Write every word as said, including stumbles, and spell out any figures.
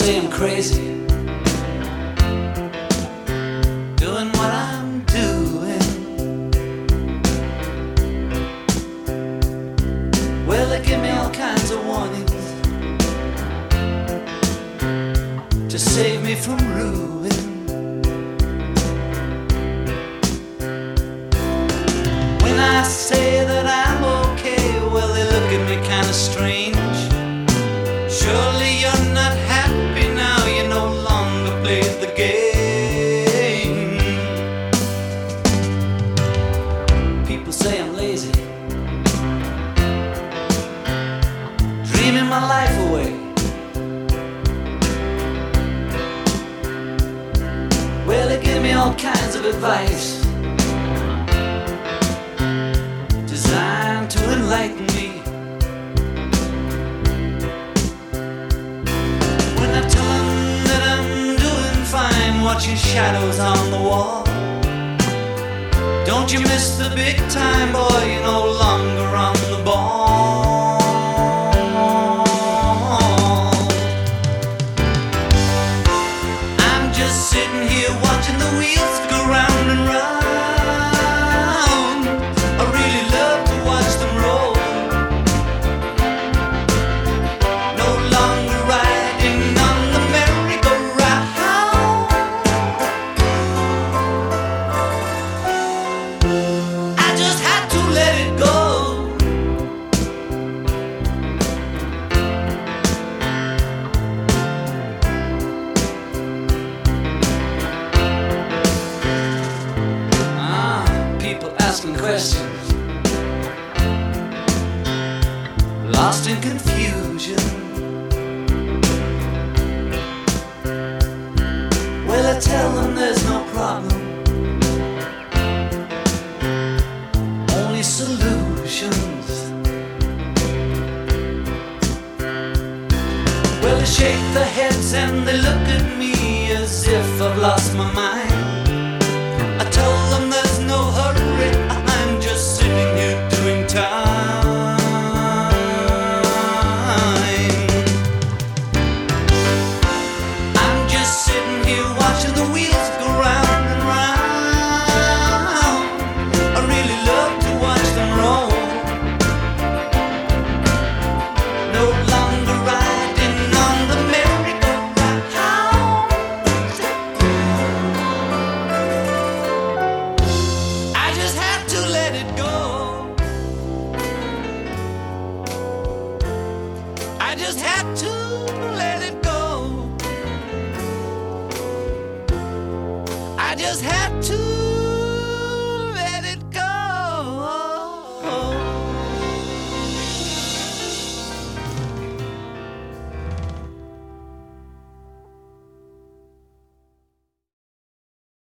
say I'm crazy, doing what I'm doing. Well, they give me all kinds of warnings to save me from ruin. When I say that I'm okay, well, they look at me kind of strange. Surely you're not happy now, you no longer play the game. People say I'm lazy, dreaming my life away. Well, they give me all kinds of advice designed to enlighten me. When I tell them that I'm doing fine, watching shadows on the wall, don't you miss the big time, boy, you're no longer on the ball. I'm just sitting here watching the wheels go round and round. I really love to watch them roll. No longer riding on the merry-go-round. I just had to let it go. Ah, people asking questions, lost in confusion. Well, I tell them there's no problem, only solutions. Well, they shake their heads and they look at me as if I've lost my mind. I tell them there's no hurry, I'm just sitting here doing time. I'm just sitting here watching the wheels go round and round. I really love to watch them roll. No longer riding on the merry-go-round. I just had to let it go. I just had to let it go. I just had to